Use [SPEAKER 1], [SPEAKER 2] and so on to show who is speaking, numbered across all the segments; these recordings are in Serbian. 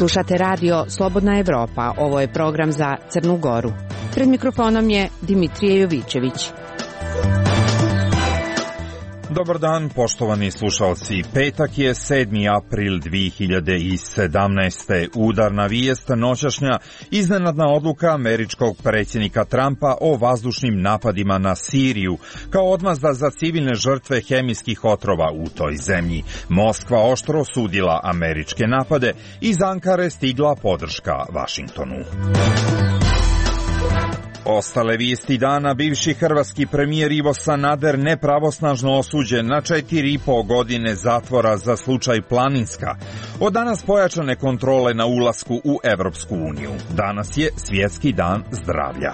[SPEAKER 1] Slušate radio Slobodna Evropa. Ovo je program za Crnu Goru. Pred mikrofonom je Dimitrije Jovićević.
[SPEAKER 2] Dobar dan, poštovani slušalci. Petak je 7. april 2017. Udarna vijest noćašnja, iznenadna odluka američkog predsjednika Trumpa o vazdušnim napadima na Siriju, kao odmazda za civilne žrtve hemijskih otrova u toj zemlji. Moskva oštro osudila američke napade, iz Ankare stigla podrška Vašingtonu. Ostale vijesti dana: bivši hrvatski premijer Ivo Sanader nepravosnažno osuđen na 4,5 godine zatvora za slučaj Planinska. Od danas pojačane kontrole na ulasku u Evropsku uniju. Danas je Svjetski dan zdravlja.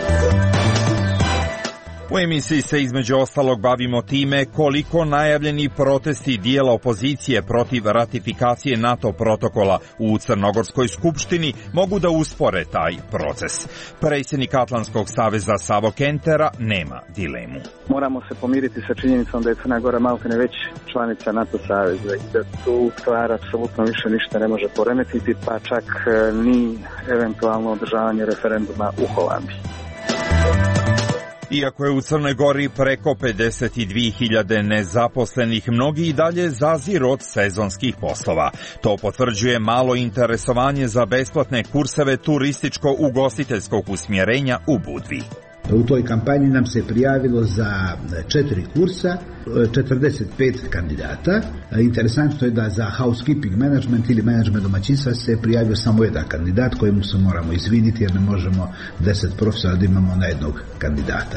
[SPEAKER 2] U emisiji se između ostalog bavimo time koliko najavljeni protesti dijela opozicije protiv ratifikacije NATO protokola u Crnogorskoj skupštini mogu da uspore taj proces. Predsjednik Atlantskog saveza Savo Kentera nema dilemu.
[SPEAKER 3] Moramo se pomiriti sa činjenicom da je Crna Gora maltene već članica NATO saveza i da tu stvar apsolutno više ništa ne može poremetiti, pa čak ni eventualno održavanje referenduma u Holandiji.
[SPEAKER 2] Iako je u Crnoj Gori preko 52.000 nezaposlenih, mnogi i dalje zaziru od sezonskih poslova. To potvrđuje malo interesovanje za besplatne kurseve turističko-ugostiteljskog usmjerenja u Budvi.
[SPEAKER 4] U toj kampanji nam se prijavilo za 4 kursa 45 kandidata. Interesantno je da za housekeeping management ili management domaćinstva se prijavio samo jedan kandidat kojemu se moramo izviniti jer ne možemo 10 profesora da imamo na jednog kandidata.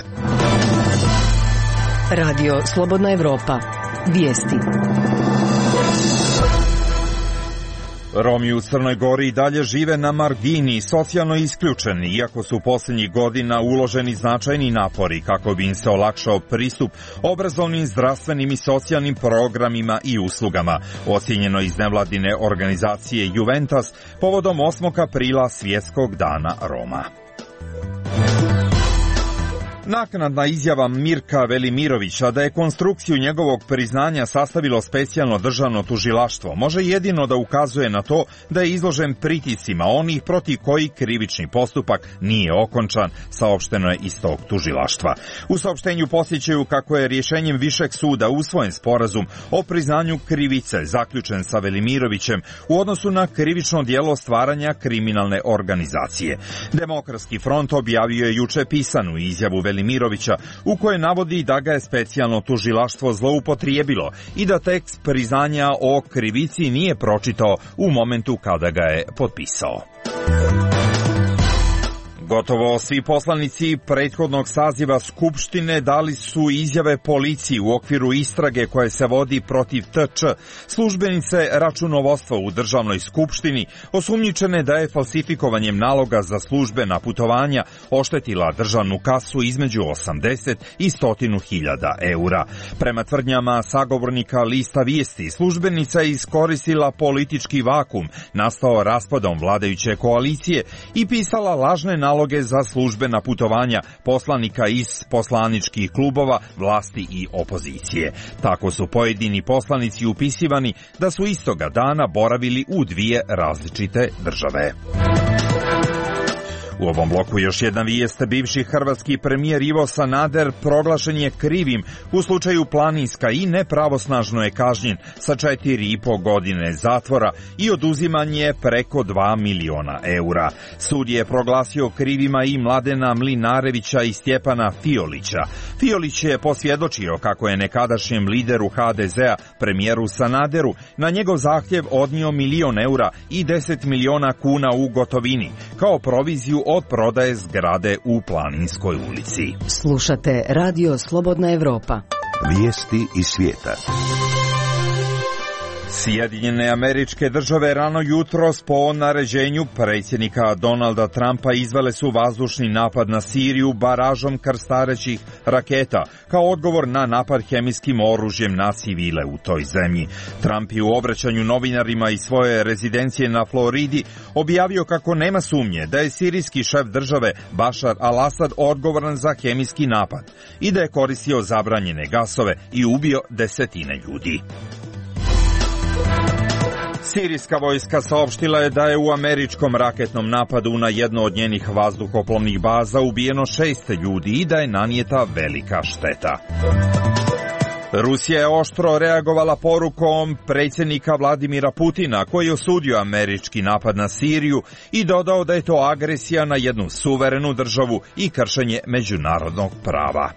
[SPEAKER 5] Radio Slobodna Evropa. Vijesti.
[SPEAKER 2] Romi u Crnoj Gori i dalje žive na margini, socijalno isključeni, iako su posljednjih godina uloženi značajni napori kako bi im se olakšao pristup obrazovnim, zdravstvenim i socijalnim programima i uslugama, ocijenjeno iz nevladine organizacije Juventus povodom 8. aprila Svjetskog dana Roma. Naknadna izjava Mirka Velimirovića da je konstrukciju njegovog priznanja sastavilo specijalno državno tužilaštvo može jedino da ukazuje na to da je izložen pritiscima onih protiv koji krivični postupak nije okončan, saopšteno je iz tog tužilaštva. U saopštenju podsjećaju kako je rješenjem Višeg suda usvojen sporazum o priznanju krivice zaključen sa Velimirovićem u odnosu na krivično djelo stvaranja kriminalne organizacije. Demokratski front objavio je juče pisanu izjavu Velimirovića u kojoj navodi da ga je specijalno tužilaštvo zloupotrijebilo i da tekst priznanja o krivici nije pročitao u momentu kada ga je potpisao. Gotovo svi poslanici prethodnog saziva Skupštine dali su izjave policiji u okviru istrage koje se vodi protiv TČ, službenice računovodstva u državnoj skupštini, osumnjičene da je falsifikovanjem naloga za službena putovanja oštetila državnu kasu između 80 i 100.000 eura. Prema tvrdnjama sagovornika lista Vijesti, službenica je iskoristila politički vakum nastao raspadom vladajuće koalicije i pisala lažne naloge za službena putovanja poslanika iz poslaničkih klubova, vlasti i opozicije. Tako su pojedini poslanici upisivani da su istoga dana boravili u 2 različite države. U ovom bloku još jedna vijest: bivši hrvatski premijer Ivo Sanader proglašen je krivim u slučaju Planinska i nepravosnažno je kažnjen sa 4,5 godine zatvora i oduzimanje preko 2 miliona eura. Sud je proglasio krivima i Mladena Mlinarevića i Stjepana Fiolića. Fiolić je posvjedočio kako je nekadašnjem lideru HDZ-a, premijeru Sanaderu, na njegov zahtjev odnio 1 milion eura i 10 miliona kuna u gotovini, kao proviziju od prodaje zgrade u Planinskoj ulici.
[SPEAKER 5] Slušate Radio Slobodna Evropa.
[SPEAKER 6] Vijesti iz svijeta.
[SPEAKER 2] Sjedinjene Američke Države rano jutros po naređenju predsjednika Donalda Trumpa izvele su vazdušni napad na Siriju baražom krstarećih raketa kao odgovor na napad hemijskim oružjem na civile u toj zemlji. Trump je u obraćanju novinarima iz svoje rezidencije na Floridi objavio kako nema sumnje da je sirijski šef države Bašar al-Asad odgovoran za hemijski napad i da je koristio zabranjene gasove i ubio desetine ljudi. Sirijska vojska saopštila je da je u američkom raketnom napadu na jednu od njenih vazduhoplovnih baza ubijeno 6 ljudi i da je nanijeta velika šteta. Rusija je oštro reagovala porukom predsjednika Vladimira Putina, koji je osudio američki napad na Siriju i dodao da je to agresija na jednu suverenu državu i kršenje međunarodnog prava.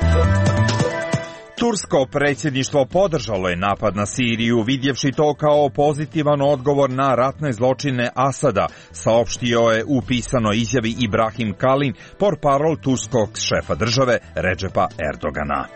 [SPEAKER 2] Tursko predsjedništvo podržalo je napad na Siriju, vidjevši to kao pozitivan odgovor na ratne zločine Asada, saopštio je u pisanoj izjavi Ibrahim Kalin, portparol turskog šefa države Redžepa Erdogana.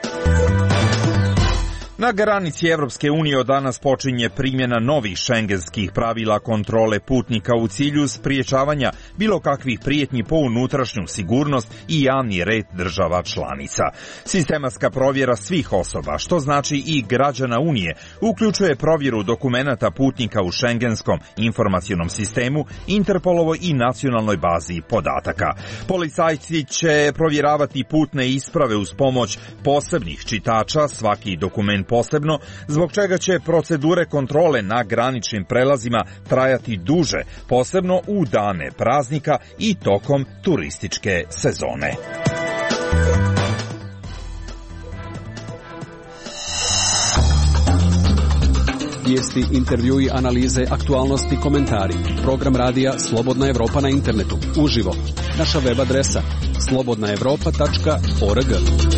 [SPEAKER 2] Na granici Evropske unije od danas počinje primjena novih šengenskih pravila kontrole putnika u cilju spriječavanja bilo kakvih prijetnji po unutrašnju sigurnost i javni red država članica. Sistematska provjera svih osoba, što znači i građana Unije, uključuje provjeru dokumenata putnika u šengenskom informacionom sistemu, Interpolovoj i nacionalnoj bazi podataka. Policajci će provjeravati putne isprave uz pomoć posebnih čitača, svaki dokument posebno, zbog čega će procedure kontrole na graničnim prelazima trajati duže, posebno u dane praznika i tokom turističke sezone.
[SPEAKER 7] Vijesti, intervjui, analize, aktualnosti, komentari. Program radija Slobodna Evropa na internetu. Uživo. Naša web adresa slobodnaevropa.org.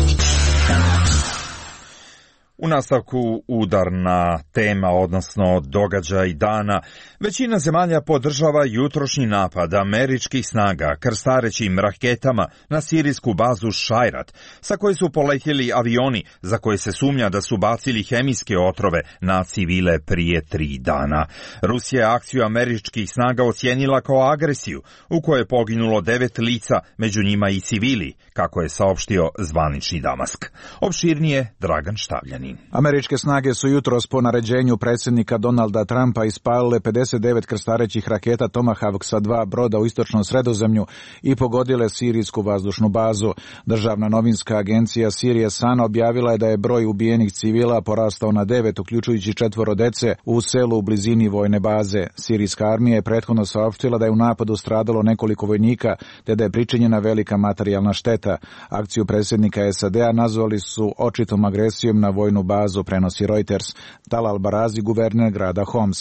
[SPEAKER 2] U nastavku udarna tema, odnosno događaj dana. Većina zemalja podržava jutrošnji napad američkih snaga krstarećim raketama na sirijsku bazu Šajrat, sa koje su poletjeli avioni za koje se sumnja da su bacili hemijske otrove na civile prije 3 dana. Rusija je akciju američkih snaga ocijenila kao agresiju, u kojoj je poginulo 9 lica, među njima i civili, kako je saopštio zvanični Damask. Opširnije Dragan Štavljanin.
[SPEAKER 8] Američke snage su jutros po naređenju predsjednika Donalda Trumpa ispalile 59 krstarećih raketa Tomahawk sa 2 broda u istočnom Sredozemlju i pogodile sirijsku vazdušnu bazu. Državna novinska agencija Sirije Sun objavila je da je broj ubijenih civila porastao na 9, uključujući 4 dece u selu u blizini vojne baze. Sirijska armija je prethodno saopštila da je u napadu stradalo nekoliko vojnika, te da je pričinjena velika materijalna šteta. Akciju predsjednika SAD-a nazvali su očitom agresijom na vojnu bazu, prenosi Reuters. Talal Barazi, guverner grada Homs.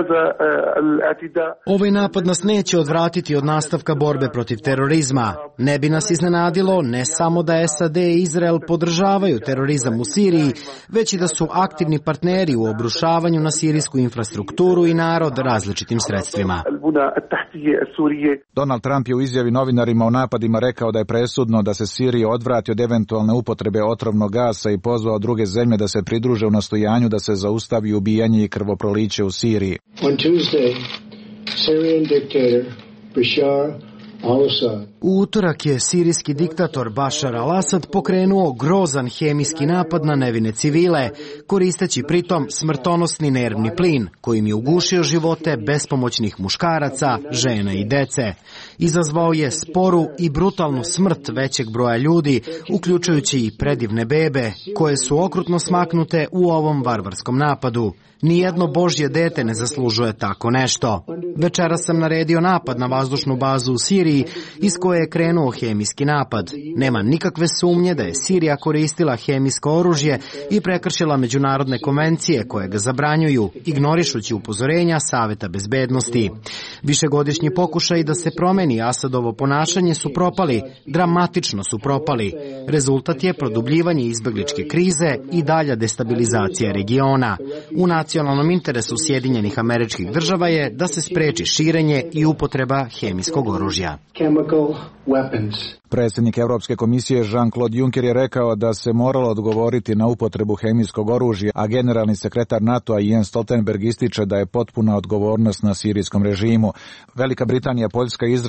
[SPEAKER 9] Ovaj napad nas neće odvratiti od nastavka borbe protiv terorizma. Ne bi nas iznenadilo ne samo da SAD i Izrael podržavaju terorizam u Siriji, već i da su aktivni partneri u obrušavanju na sirijsku infrastrukturu i narod različitim sredstvima.
[SPEAKER 8] Donald Trump je u izjavi novinarima o napadima rekao da je presudno da se Sirija odvrati od eventualne upotrebe otrovnog gasa i pozvao druge zemlje da se pridruže u nastojanju da se zaustavi ubijanje i krvoproliće u Siriji.
[SPEAKER 10] On Tuesday, Syrian dictator Bashar al-Assad.
[SPEAKER 9] U utorak je sirijski diktator Bashar al-Assad pokrenuo grozan hemijski napad na nevine civile, koristeći pritom smrtonosni nervni plin, kojim je ugušio živote bespomoćnih muškaraca, žena i dece. Izazvao je sporu i brutalnu smrt većeg broja ljudi, uključujući i predivne bebe, koje su okrutno smaknute u ovom varvarskom napadu. Nijedno božje dete ne zaslužuje tako nešto. Večeras sam naredio napad na vazdušnu bazu u Siriji, iz koje je krenuo hemijski napad. Nema nikakve sumnje da je Sirija koristila hemijsko oružje i prekršila međunarodne konvencije koje ga zabranjuju, ignorišući upozorenja Saveta bezbednosti. Višegodišnji pokušaj da se promeni Asadovo ponašanje su propali, dramatično su propali. Rezultat je produbljivanje izbegličke krize i dalja destabilizacija regiona. U nacionalnom interesu Sjedinjenih Američkih Država je da se spreči širenje i upotreba hemijskog oružja.
[SPEAKER 8] Predsjednik Europske komisije Jean-Claude Juncker je rekao da se moralo odgovoriti na upotrebu hemijskog oružja, a generalni sekretar NATO-a Jens Stoltenberg ističe da je potpuna odgovornost na sirijskom režimu. Velika Britanija, Poljska i Izrael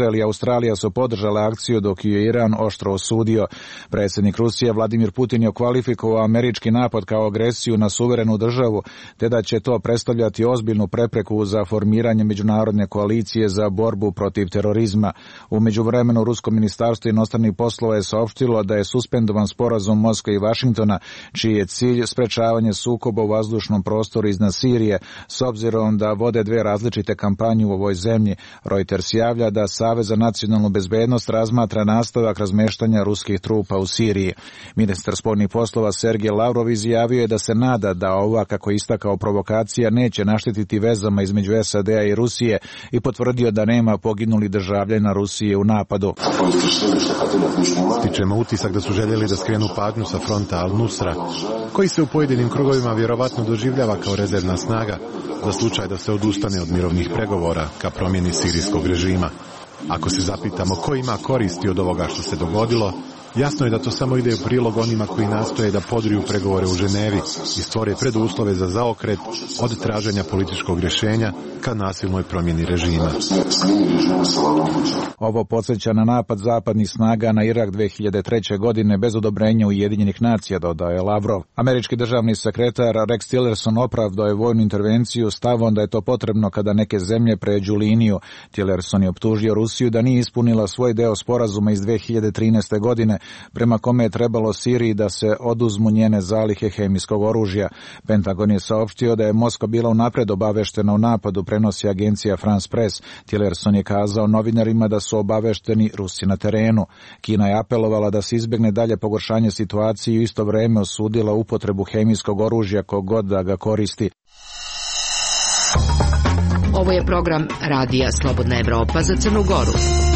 [SPEAKER 8] Izrael i Australija su podržale akciju dok ju je Iran oštro osudio. Predsjednik Rusije Vladimir Putin je kvalifikovao američki napad kao agresiju na suverenu državu, te da će to predstavljati ozbiljnu prepreku za formiranje međunarodne koalicije za borbu protiv terorizma. U međuvremenu Rusko ministarstvo inostranih poslova je saopštilo da je suspendovan sporazum Moskve i Vašingtona, čiji je cilj sprečavanje sukoba u vazdušnom prostoru iznad Sirije, s obzirom da vode dve različite kampanje u ovoj zemlji. Reuters javlja da Savez za nacionalnu bezbednost razmatra nastavak razmeštanja ruskih trupa u Siriji. Ministar spoljnih poslova Sergej Lavrov izjavio je da se nada da ova, kako je istakao, provokacija neće naštetiti vezama između SAD-a i Rusije i potvrdio da nema poginulih državljana Rusije u napadu.
[SPEAKER 11] Stičemo utisak da su željeli da skrenu pažnju sa fronta Al-Nusra, koji se u pojedinim krugovima vjerovatno doživljava kao rezervna snaga za slučaj da se odustane od mirovnih pregovora ka promjeni sirijskog režima. Ako se zapitamo ko ima koristi od ovoga što se dogodilo, jasno je da to samo ide u prilog onima koji nastoje da podriju pregovore u Ženevi i stvore preduslove za zaokret od traženja političkog rješenja ka nasilnoj promjeni režima.
[SPEAKER 8] Ovo podsjeća na napad zapadnih snaga na Irak 2003. godine bez odobrenja Ujedinjenih nacija, dodao je Lavrov. Američki državni sekretar Rex Tillerson opravdao je vojnu intervenciju stavom da je to potrebno kada neke zemlje pređu liniju. Tillerson je optužio Rusiju da nije ispunila svoj deo sporazuma iz 2013. godine, prema kome je trebalo Siriji da se oduzmu njene zalihe hemijskog oružja. Pentagon je saopštio da je Moskva bila unapred obaveštena o napadu, prenosi agencija France Press. Tillerson je kazao novinarima da su obavešteni Rusi na terenu. Kina je apelovala da se izbjegne dalje pogoršanje situacije i u isto vrijeme osudila upotrebu hemijskog oružja kogod da ga koristi.
[SPEAKER 5] Ovo je program Radija Slobodna Evropa za Crnu Goru.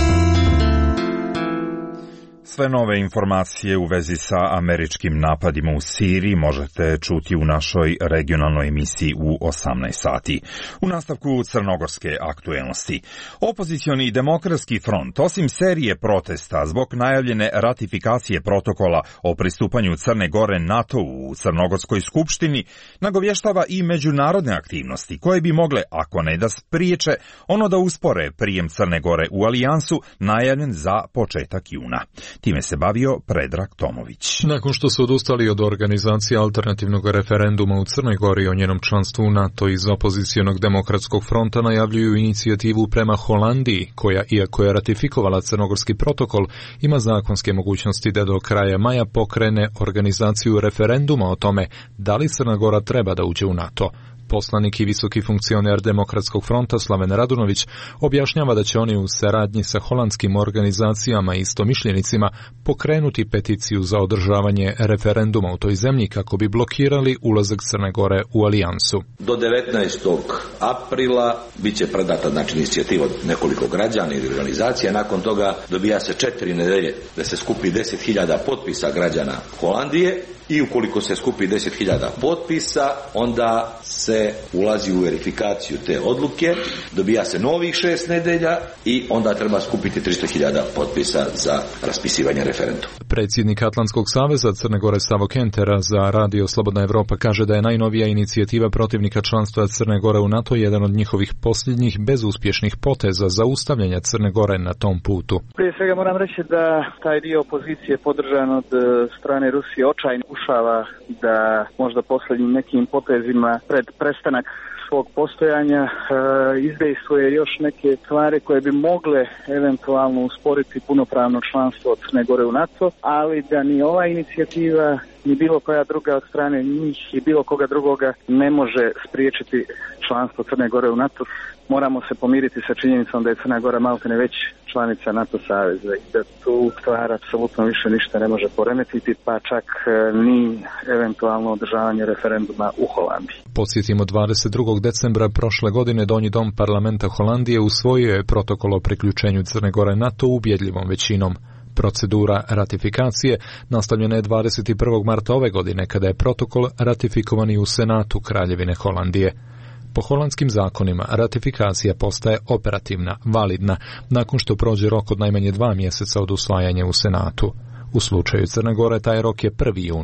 [SPEAKER 2] Sve nove informacije u vezi sa američkim napadima u Siriji možete čuti u našoj regionalnoj emisiji u 18 sati. U nastavku crnogorske aktuelnosti. Opozicioni demokratski front, osim serije protesta zbog najavljene ratifikacije protokola o pristupanju Crne Gore NATO-u u Crnogorskoj skupštini, nagovještava i međunarodne aktivnosti koje bi mogle, ako ne da spriječe, ono da uspore prijem Crne Gore u alijansu najavljen za početak juna. Time se bavio Predrag Tomović.
[SPEAKER 12] Nakon što su odustali od organizacije alternativnog referenduma u Crnoj Gori o njenom članstvu u NATO, iz opozicijonog demokratskog fronta najavljuju inicijativu prema Holandiji, koja, iako je ratifikovala crnogorski protokol, ima zakonske mogućnosti da do kraja maja pokrene organizaciju referenduma o tome da li Crna Gora treba da uđe u NATO. Poslanik i visoki funkcioner Demokratskog fronta Slaven Radunović objašnjava da će oni u saradnji sa holandskim organizacijama i istomišljenicima pokrenuti peticiju za održavanje referenduma u toj zemlji kako bi blokirali ulazak Crne Gore u alijansu.
[SPEAKER 13] Do 19. aprila bit će predata inicijativa od nekoliko građana ili organizacija. Nakon toga dobija se 4 nedelje da se skupi 10.000 potpisa građana Holandije. I ukoliko se skupi 10.000 potpisa, onda se ulazi u verifikaciju te odluke, dobija se novih 6 nedelja i onda treba skupiti 300.000 potpisa za raspisivanje referenduma.
[SPEAKER 12] Predsjednik Atlantskog saveza Crne Gore Savo Kentera za Radio Slobodna Evropa kaže da je najnovija inicijativa protivnika članstva Crne Gore u NATO jedan od njihovih posljednjih bezuspješnih poteza za ustavljanje Crne Gore na tom putu.
[SPEAKER 3] Prije svega moram reći da taj dio opozicije podržan od strane Rusije očajno pokušava da možda posljednjim nekim potezima pred prestanak svog postojanja izdejstvuje još neke stvari koje bi mogle eventualno usporiti punopravno članstvo od Crne Gore u NATO, ali da ni ova inicijativa ni bilo koja druga od strane njih i bilo koga drugoga ne može spriječiti članstvo Crne Gore u NATO. Moramo se pomiriti sa činjenicom da je Crna Gora maltene već članica NATO saveza i da tu stvar apsolutno više ništa ne može poremetiti, pa čak ni eventualno održavanje referenduma u Holandiji.
[SPEAKER 12] Podsjetimo, 22. decembra prošle godine Donji dom parlamenta Holandije usvojio je protokol o priključenju Crne Gore NATO ubjedljivom većinom. Procedura ratifikacije nastavljena je 21. marta ove godine kada je protokol ratifikovan i u Senatu Kraljevine Holandije. Po holandskim zakonima ratifikacija postaje operativna, validna, nakon što prođe rok od najmanje 2 mjeseca od usvajanja u Senatu. U slučaju Crne Gore taj rok je 1. jun.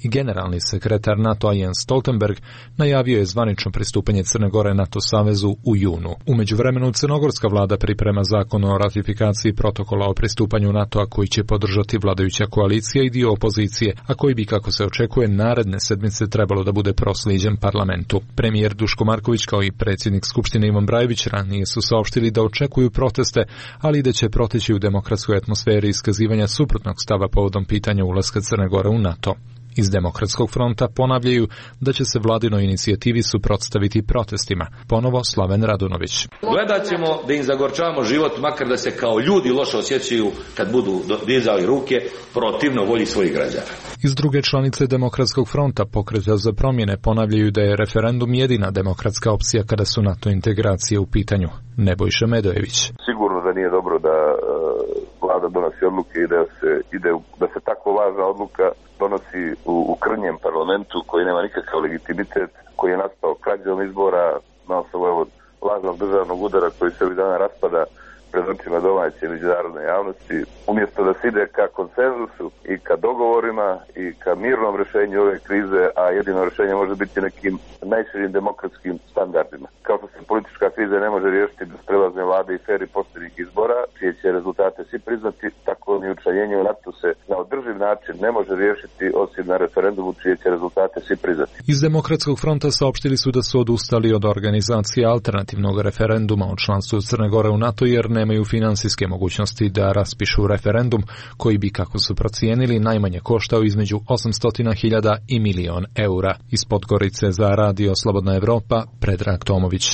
[SPEAKER 12] i generalni sekretar NATO-a Jens Stoltenberg najavio je zvanično pristupanje Crne Gore NATO savezu u junu. U međuvremenu crnogorska vlada priprema zakon o ratifikaciji protokola o pristupanju NATO-a koji će podržati vladajuća koalicija i dio opozicije, a koji bi, kako se očekuje, naredne sedmice trebalo da bude proslijeđen parlamentu. Premijer Duško Marković kao i predsjednik Skupštine Ivan Brajević ranije su saopštili da očekuju proteste, ali da će proteći u demokratskoj atmosferi iskazivanja suprotnog stava povodom pitanja ulaska Crne Gore u NATO. Iz Demokratskog fronta ponavljaju da će se vladinoj inicijativi suprotstaviti protestima. Ponovo Slaven Radunović.
[SPEAKER 13] Gledat ćemo da im zagorčavamo život, makar da se kao ljudi loše osjećaju kad budu dizali ruke protivno volji svojih građana.
[SPEAKER 12] Iz druge članice Demokratskog fronta Pokreta za promjene ponavljaju da je referendum jedina demokratska opcija kada su NATO integracije u pitanju. Nebojša Medojević.
[SPEAKER 14] Sigurno da nije dobro da vlada donosi odluke i da se tako važna odluka donosi u krnjem parlamentu koji nema nikakav legitimitet, koji je nastao krađom izbora na osnovu lažnog državnog udara koji se ovih dana raspada pred očima domaće i međunarodne javnosti. Umjesto da se ide ka konsenzusu i ka dogovorima i ka mirnom rješenju ove krize, a jedino rješenje može biti nekim najširim demokratskim standardima. Kao što se politička kriza ne može riješiti bez prelazne vlade i fer i poštenih izbora, čije će rezultate svi priznati, tako ni učlanjenje u NATO se na održiv način ne može riješiti osim na referendumu čije će rezultate svi priznati.
[SPEAKER 12] Iz Demokratskog fronta saopštili su da su odustali od organizacije alternativnog referenduma o članstvu Crne Gore u NATO jer nemaju finansijske mogućnosti da raspišu referendum koji bi, kako su procijenili, najmanje koštao između 800.000 i milion eura. Iz Podgorice za Radio Slobodna Evropa, Predrag Tomović.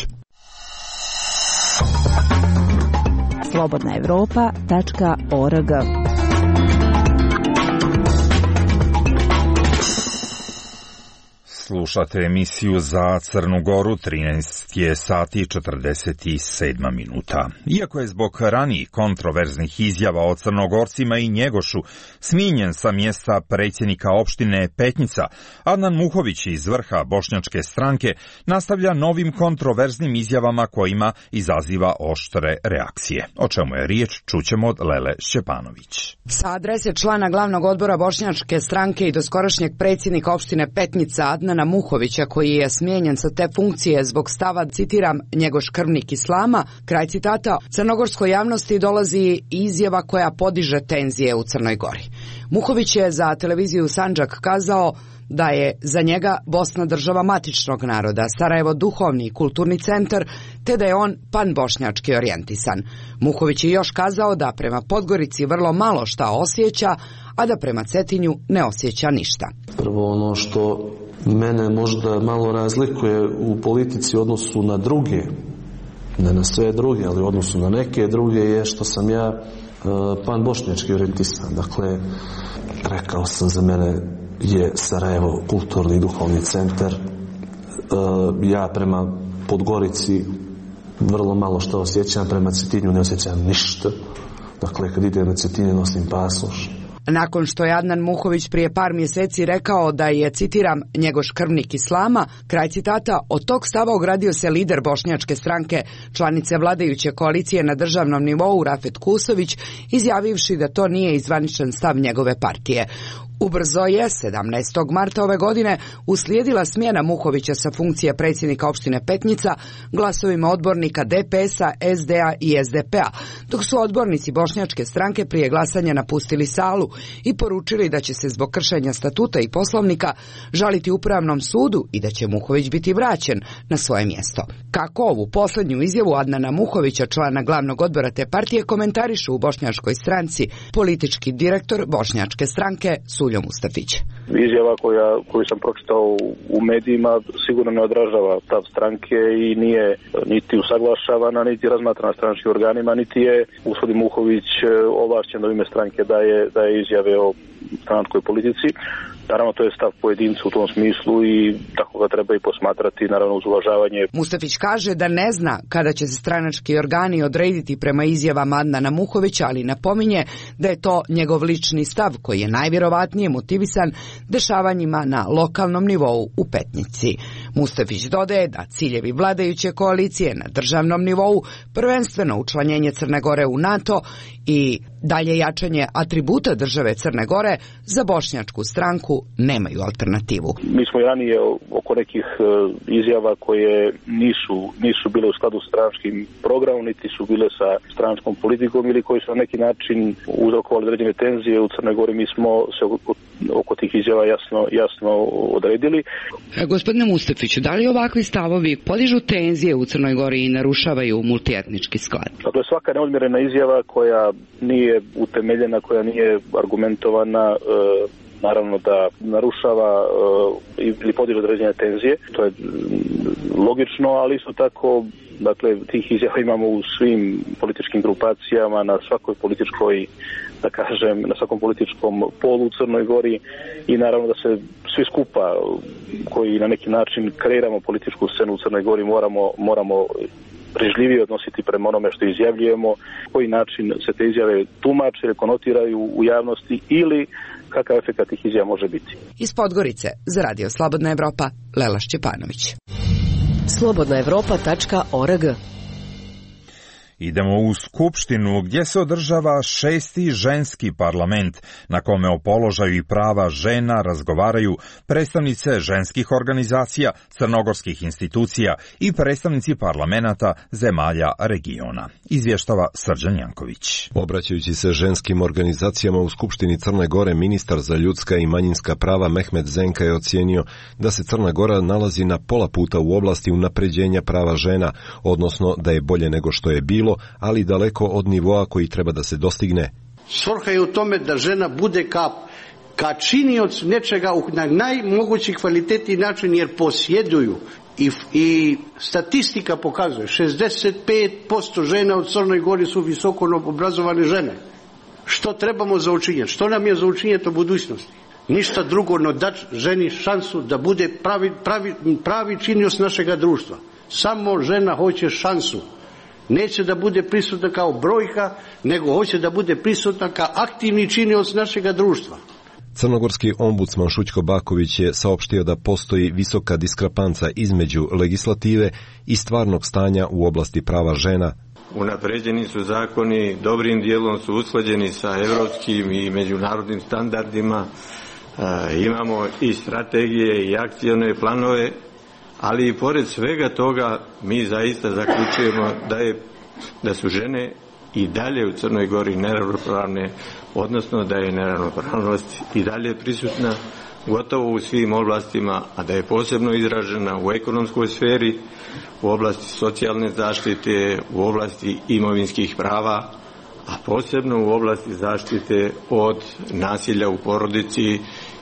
[SPEAKER 15] slobodnaevropa.org.
[SPEAKER 2] Slušate emisiju za Crnu Goru, 13 je sati 47 minuta. Iako je zbog ranijih kontroverznih izjava o Crnogorcima i Njegošu smijenjen sa mjesta predsjednika opštine Petnica, Adnan Muhović iz vrha Bošnjačke stranke nastavlja novim kontroverznim izjavama kojima izaziva oštre reakcije. O čemu je riječ, čućemo od Lele Šćepanović.
[SPEAKER 1] Sa adrese člana glavnog odbora Bošnjačke stranke i doskorašnjeg predsjednika opštine Petnica Adnana Muhovića, koji je smijenjen sa te funkcije zbog stava, citiram, Njegoš krvnik islama, kraj citata, crnogorskoj javnosti dolazi izjava koja podiže tenzije u Crnoj Gori. Muhović je za televiziju Sandžak kazao da je za njega Bosna država matičnog naroda, Sarajevo duhovni i kulturni centar, te da je on panbošnjački orijentisan. Muhović je još kazao da prema Podgorici vrlo malo šta osjeća, a da prema Cetinju ne osjeća ništa.
[SPEAKER 16] Prvo ono što mene možda malo razlikuje u politici u odnosu na druge, ne na sve druge, ali u odnosu na neke druge je što sam ja panbošnjački orijentisan. Dakle, rekao sam, za mene je Sarajevo kulturni i duhovni centar. Ja prema Podgorici vrlo malo što osjećam, prema Cetinju ne osjećam ništa. Dakle, kad idem na Cetinje nosim pasoš.
[SPEAKER 1] Nakon što je Adnan Muhović prije par mjeseci rekao da je, citiram, Njegoš krvnik islama, kraj citata, od tog stava ogradio se lider Bošnjačke stranke, članice vladajuće koalicije na državnom nivou Rafet Kusović, izjavivši da to nije zvaničan stav njegove partije. Ubrzo je 17. marta ove godine uslijedila smjena Muhovića sa funkcije predsjednika opštine Petnica glasovima odbornika DPS-a, SD-a i SDP-a, dok su odbornici Bošnjačke stranke prije glasanja napustili salu i poručili da će se zbog kršenja statuta i poslovnika žaliti Upravnom sudu i da će Muhović biti vraćen na svoje mjesto. Kako ovu posljednju izjavu Adnana Muhovića, člana glavnog odbora te partije, komentarišu u Bošnjačkoj stranci politički direktor Bošnjačke stranke Suljo Mustafić.
[SPEAKER 17] Izjava koju sam pročitao u medijima sigurno ne odražava stav stranke i nije niti usaglašavana, niti razmatrana stranačkim organima, niti je gospodin Muhović ovlašćen da u ime stranke daje izjave o stranačkoj politici. Naravno, to je stav pojedinca u tom smislu i tako ga treba i posmatrati, naravno uz uvažavanje.
[SPEAKER 1] Mustafić kaže da ne zna kada će se stranački organi odrediti prema izjavama Adnana Muhovića, ali napominje da je to njegov lični stav koji je najvjerovatnije motivisan dešavanjima na lokalnom nivou u Petnici. Mustafić dodaje da ciljevi vladajuće koalicije na državnom nivou, prvenstveno učlanjenje Crne Gore u NATO i dalje jačanje atributa države Crne Gore, za bošnjačku stranku nemaju alternativu.
[SPEAKER 17] Mi smo i ranije oko nekih izjava koje nisu bile u skladu s stranačkim programom, niti su bile sa stranačkom politikom ili koji su na neki način uzrokovali određene tenzije u Crnoj Gori. Mi smo se oko tih izjava jasno odredili.
[SPEAKER 18] Gospodine Mustafiću, da li ovakvi stavovi podižu tenzije u Crnoj Gori i narušavaju multietnički sklad?
[SPEAKER 17] Dakle, svaka neodmjerena izjava koja nije utemeljena, koja nije argumentovana, naravno da narušava ili podiže određene tenzije. To je logično, ali isto tako, dakle, tih izjava imamo u svim političkim grupacijama, na svakoj političkoj, da kažem, na svakom političkom polu u Crnoj Gori i naravno da se svi skupa koji na neki način kreiramo političku scenu u Crnoj Gori moramo prežljivije odnositi prema onome što izjavljujemo, koji način se te izjave tumače, konotiraju u javnosti ili kakav efekt tih izjava može biti.
[SPEAKER 1] Iz Podgorice za Radio Slobodna Evropa, Lela Šćepanović.
[SPEAKER 5] slobodnaevropa.org.
[SPEAKER 2] Idemo u Skupštinu gdje se održava 6. ženski parlament na kome o položaju i prava žena razgovaraju predstavnice ženskih organizacija, crnogorskih institucija i predstavnici parlamenata zemalja regiona. Izvještava Srđan Janković.
[SPEAKER 19] Obraćajući se ženskim organizacijama u Skupštini Crne Gore, ministar za ljudska i manjinska prava Mehmet Zenka je ocijenio da se Crna Gora nalazi na pola puta u oblasti unapređenja prava žena, odnosno da je bolje nego što je bilo, ali daleko od nivoa koji treba da se dostigne.
[SPEAKER 20] Svrha je u tome da žena bude ka činioc nečega na najmogući kvalitetniji način, jer posjeduju i statistika pokazuje 65% žena u Crnoj Gori su visoko obrazovane žene. Što trebamo za učinjeti? Što nam je za učinjeti u budućnosti? Ništa drugo no dati ženi šansu da bude pravi činioc našega društva. Samo žena hoće šansu. Neće da bude prisutna kao brojka, nego hoće da bude prisutna kao aktivni činioc našega društva.
[SPEAKER 19] Crnogorski ombudsman Šućko Baković je saopštio da postoji visoka diskrepanca između legislative i stvarnog stanja u oblasti prava žena.
[SPEAKER 21] Unapređeni su zakoni, dobrim dijelom su usklađeni sa evropskim i međunarodnim standardima, imamo i strategije i akcione planove, ali i pored svega toga mi zaista zaključujemo da su žene i dalje u Crnoj Gori neravnopravne, odnosno da je neravnopravnost i dalje prisutna gotovo u svim oblastima, a da je posebno izražena u ekonomskoj sferi, u oblasti socijalne zaštite, u oblasti imovinskih prava, a posebno u oblasti zaštite od nasilja u porodici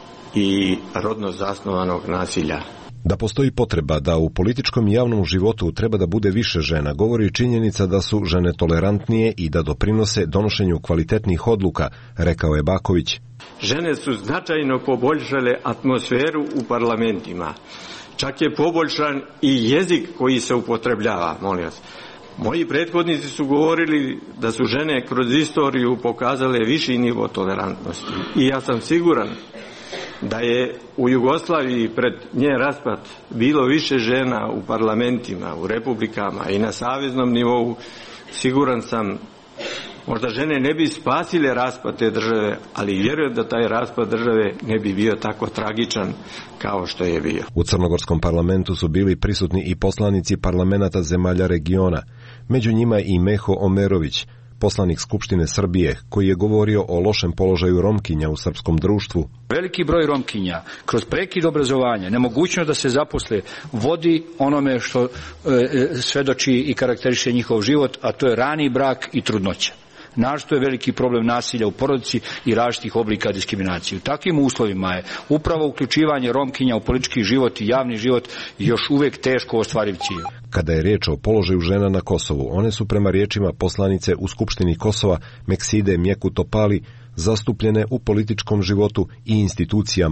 [SPEAKER 21] i rodno zasnovanog nasilja.
[SPEAKER 19] Da postoji potreba da u političkom i javnom životu treba da bude više žena, govori činjenica da su žene tolerantnije i da doprinose donošenju kvalitetnih odluka, rekao je Baković.
[SPEAKER 21] Žene su značajno poboljšale atmosferu u parlamentima. Čak je poboljšan i jezik koji se upotrebljava, molim vas. Moji prethodnici su govorili da su žene kroz istoriju pokazale viši nivo tolerantnosti. I ja sam siguran da je u Jugoslaviji pred njen raspad bilo više žena u parlamentima, u republikama i na saveznom nivou. Siguran sam, možda žene ne bi spasile raspad te države, ali vjerujem da taj raspad države ne bi bio tako tragičan kao što je bio.
[SPEAKER 19] U crnogorskom parlamentu su bili prisutni i poslanici parlamenata zemalja regiona. Među njima i Meho Omerović, poslanik Skupštine Srbije, koji je govorio o lošem položaju Romkinja u srpskom društvu.
[SPEAKER 22] Veliki broj Romkinja kroz prekid obrazovanja, nemogućnost da se zaposle, vodi onome što svedoči i karakteriše njihov život, a to je rani brak i trudnoća. Našto je veliki problem nasilja u porodici i različitih oblika diskriminacije. U takvim uslovima je upravo uključivanje Romkinja u politički život i javni život još uvijek teško ostvariv cilj.
[SPEAKER 19] Kada je riječ o položaju žena na Kosovu, one su prema riječima poslanice u Skupštini Kosova Mekside Mjeku Topali zastupljene u političkom životu i institucijama.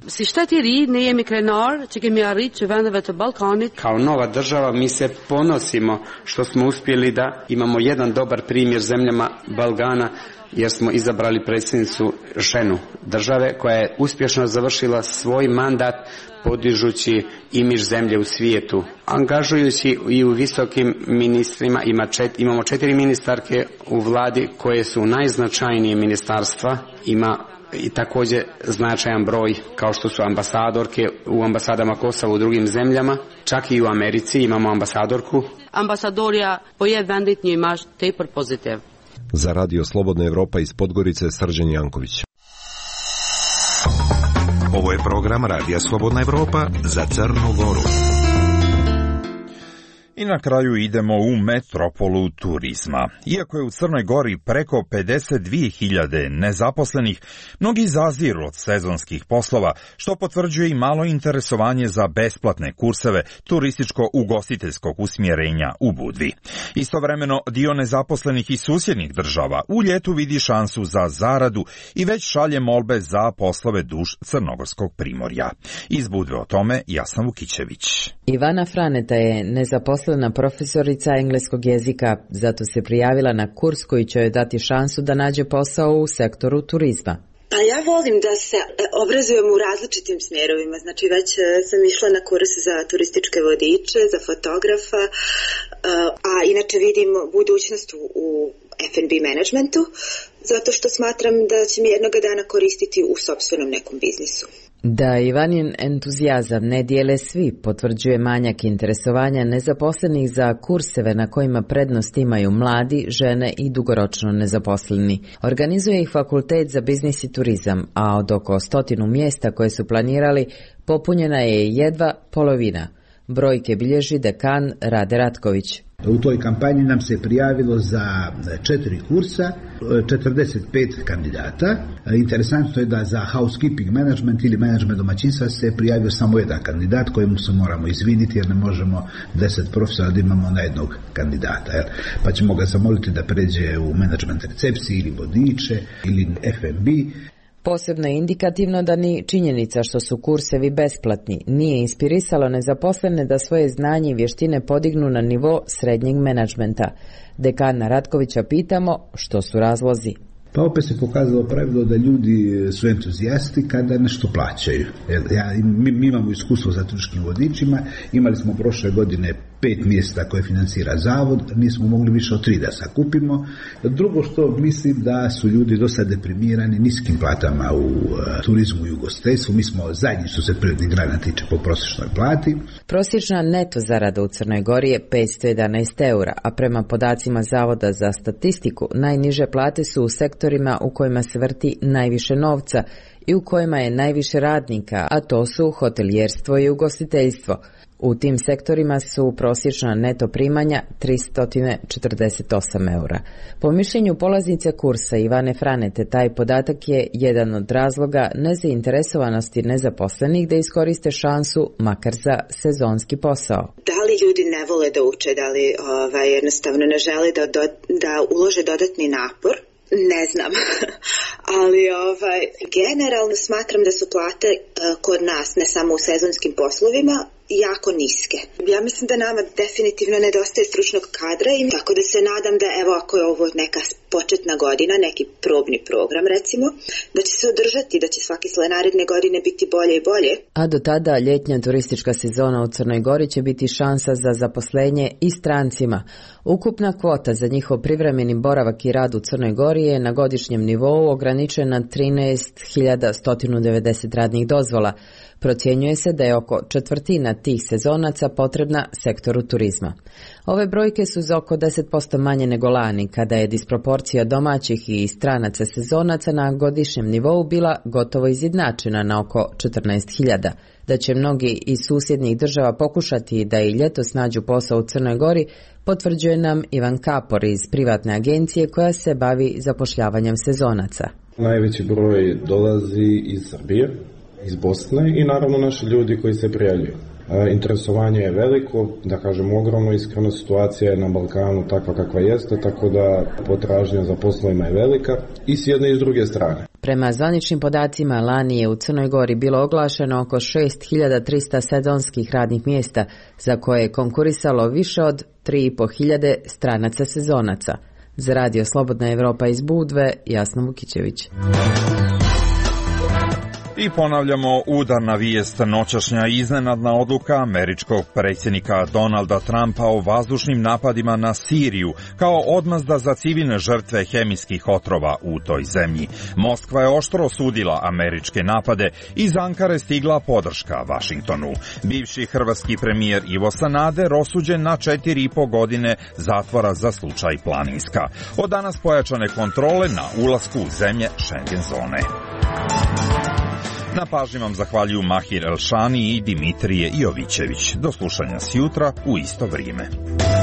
[SPEAKER 4] Kao nova država mi se ponosimo što smo uspjeli da imamo jedan dobar primjer zemljama Balkana, jer smo izabrali predsjednicu ženu države koja je uspješno završila svoj mandat podižući imidž zemlje u svijetu. Angažujući i u visokim ministrima, imamo 4 ministarke u vladi koje su najznačajnije ministarstva, ima i također značajan broj kao što su ambasadorke u ambasadama Kosova u drugim zemljama, čak i u Americi imamo ambasadorku.
[SPEAKER 6] Ambasadorja pojedvenditnji imaš tepr pozitiv.
[SPEAKER 19] Za Radio Slobodna Evropa iz Podgorice, Srđan Janković.
[SPEAKER 23] Ovo je program Radija Slobodna Evropa za Crnu Goru.
[SPEAKER 2] I na kraju idemo u metropolu turizma. Iako je u Crnoj Gori preko 52.000 nezaposlenih, mnogi zaziru od sezonskih poslova, što potvrđuje i malo interesovanje za besplatne kurseve turističko-ugostiteljskog usmjerenja u Budvi. Istovremeno, dio nezaposlenih iz susjednih država u ljetu vidi šansu za zaradu i već šalje molbe za poslove duž crnogorskog primorja. Iz Budve o tome Jasna Vukićević.
[SPEAKER 24] Ivana Franeta je nezaposlena profesorica engleskog jezika, zato se prijavila na kurs koji će joj dati šansu da nađe posao u sektoru turizma.
[SPEAKER 25] Pa ja volim da se obrazujem u različitim smjerovima, znači već sam išla na kurs za turističke vodiče, za fotografa, a inače vidim budućnost u F&B managementu, zato što smatram da će mi jednoga dana koristiti u sopstvenom nekom biznisu.
[SPEAKER 24] Da Ivanin entuzijazam ne dijele svi, potvrđuje manjak interesovanja nezaposlenih za kurseve na kojima prednost imaju mladi, žene i dugoročno nezaposleni. Organizuje ih Fakultet za biznis i turizam, a od oko 100 mjesta koje su planirali popunjena je jedva polovina. Brojke bilježi dekan Rade Ratković.
[SPEAKER 26] U toj kampanji nam se prijavilo za 4 kursa 45 kandidata. Interesantno je da za housekeeping management ili management domaćinstva se prijavio samo jedan kandidat kojemu se moramo izviniti jer ne možemo 10 profesora da imamo na jednog kandidata. Pa ćemo ga zamoliti da pređe u management recepciji ili vodiče ili F&B.
[SPEAKER 24] Posebno je indikativno da ni činjenica što su kursevi besplatni nije inspirisalo nezaposlene da svoje znanje i vještine podignu na nivo srednjeg menadžmenta. Dekana Ratkovića pitamo što su razlozi.
[SPEAKER 26] Pa opet se pokazalo pravilo da ljudi su entuzijasti kada nešto plaćaju. Mi imamo iskustvo za turističkim vodičima, imali smo prošle godine 5 mjesta koje financira zavod, nismo mogli više od 3 da sakupimo. Drugo što mislim da su ljudi dosta deprimirani niskim platama u turizmu i ugostiteljstvu. Mi smo zadnji što se prirodnih grana tiče po prosječnoj plati.
[SPEAKER 24] Prosječna neto zarada u Crnoj Gori je 511 eura, a prema podacima Zavoda za statistiku najniže plate su u sektorima u kojima se vrti najviše novca i u kojima je najviše radnika, a to su hotelijerstvo i ugostiteljstvo. U tim sektorima su prosječna neto primanja 348 eura. Po mišljenju polaznice kursa Ivane Franete, taj podatak je jedan od razloga nezainteresovanosti nezaposlenih da iskoriste šansu makar za sezonski posao.
[SPEAKER 25] Da li ljudi ne vole da uče, da li jednostavno ne žele da ulože dodatni napor? Ne znam, ali generalno smatram da su plate kod nas, ne samo u sezonskim poslovima, jako niske. Ja mislim da nama definitivno nedostaje stručnog kadra i tako da se nadam da evo ako je ovo neka početna godina, neki probni program recimo, da će se održati, da će svake naredne godine biti bolje i bolje.
[SPEAKER 24] A do tada ljetnja turistička sezona u Crnoj Gori će biti šansa za zaposlenje i strancima. Ukupna kvota za njihov privremeni boravak i rad u Crnoj Gori je na godišnjem nivou ograničena 13.190 radnih dozvola. Procjenjuje se da je oko četvrtina tih sezonaca potrebna sektoru turizma. Ove brojke su za oko 10% manje nego lani, kada je disproporcija domaćih i stranaca sezonaca na godišnjem nivou bila gotovo izjednačena na oko 14.000. Da će mnogi iz susjednih država pokušati da i ljetos nađu posao u Crnoj Gori, potvrđuje nam Ivan Kapor iz privatne agencije koja se bavi zapošljavanjem sezonaca.
[SPEAKER 27] Najveći broj dolazi iz Srbije, iz Bosne i naravno naši ljudi koji se prijavljuju. Interesovanje je veliko, da kažem ogromno, iskreno situacija je na Balkanu takva kakva jeste, tako da potražnja za poslovima je velika i s jedne i s druge strane.
[SPEAKER 24] Prema zvaničnim podacima, lani je u Crnoj Gori bilo oglašeno oko 6300 sezonskih radnih mjesta, za koje je konkurisalo više od 3500 stranaca sezonaca. Za Radio Slobodna Evropa iz Budve, Jasna Vukićević.
[SPEAKER 2] I ponavljamo udarna vijest, noćašnja iznenadna odluka američkog predsjednika Donalda Trumpa o vazdušnim napadima na Siriju kao odmazda za civilne žrtve hemijskih otrova u toj zemlji. Moskva je oštro osudila američke napade i iz Ankare stigla podrška Vašingtonu. Bivši hrvatski premijer Ivo Sanader osuđen na 4,5 godine zatvora za slučaj Planinska. Od danas pojačane kontrole na ulasku u zemlje Schengen zone. Na pažnji vam zahvaljuju Mahir Elšani i Dimitrije Jovićević. Do slušanja sjutra u isto vrijeme.